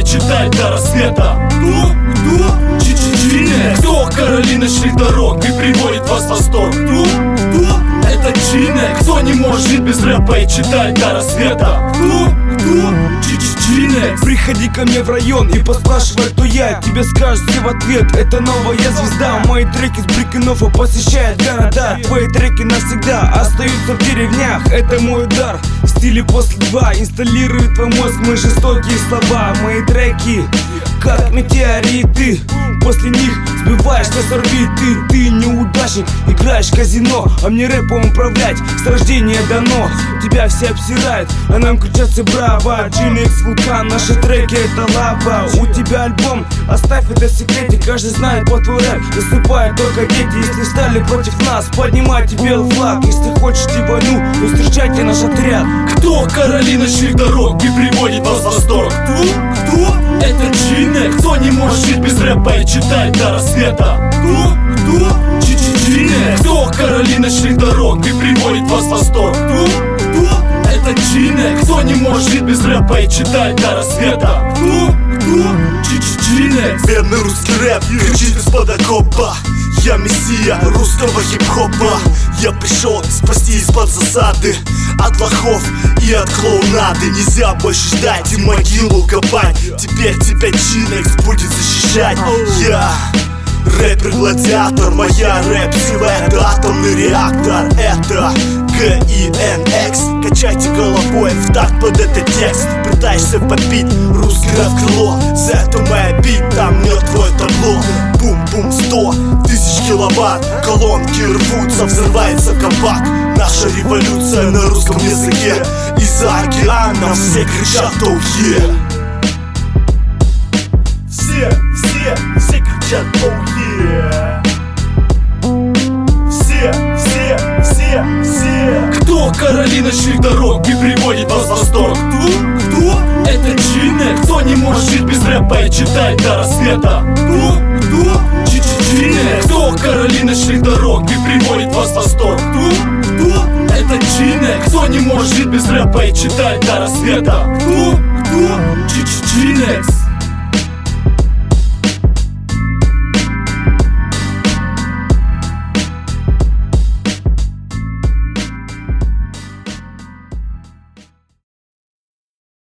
читает до рассвета. Кто? Джинекс. Кто короли ночных дорог и приводит вас в восторг? Кто? Это Джинекс. Кто не может жить без рэпа и читает до рассвета? Кто? Джинекс. Приходи ко мне в район и поспрашивай, кто я. Тебе скажут все в ответ, это новая звезда. Мои треки с Брикенова посещают города. Твои треки навсегда остаются в деревнях. Это мой дар в стиле после 2. Инсталирует твой мозг мои жестокие слова. Мои треки как метеориты, после них сбиваешь нас с орбиты. Ты неудачник, играешь в казино, а мне рэпом управлять с рождения дано. Тебя все обсирают, а нам кричатся браво. Джинекс, вулкан, наши треки это лава. У тебя альбом, оставь это в секрете. Каждый знает по твой рэп, засыпают только дети. Если встали против нас, поднимайте белый флаг. Если хочете войну, то встречайте наш отряд. Кто короли ночных дорог и приводит вас в восторг? Кто? Это Джинекс. Кто не может жить без рэпа и читает до рассвета? Кто? Джинекс. Кто короли ночных дорог и приводит вас в восторг? Кто? Это Джинекс. Кто не может жить без рэпа и читает до рассвета? Кто? Джинекс. Бедный русский рэп кричит из-под окопа. Я мессия русского хип-хопа. Я пришел спасти из-под засады, от лохов и от клоунады. Нельзя больше ждать и могилу копать. Теперь тебя Джинекс будет защищать. Я рэпер-гладиатор, моя рэп-сила это атомный реактор. Это КИНХ. Качайте головой в такт под этот текст. Пытаешься попить русский рэп-крыло. За это моя бит, там мертвое табло. Бум-бум 100 тысяч киловатт. Колонки рвутся, взрывается кабак. Наша революция на русском языке. Из-за океана все кричат «Oh yeah». Все кричат «Oh yeah». Все. Кто короли ночных дорог и приводит вас в восторг? Кто? Это Джинекс. Кто не может жить без рэпа и читает до рассвета? Кто? Джинекс. Кто короли ночных дорог и приводит вас в восторг? Кто? Это Джинекс. Кто не может жить без рэпа и читает до рассвета? Кто?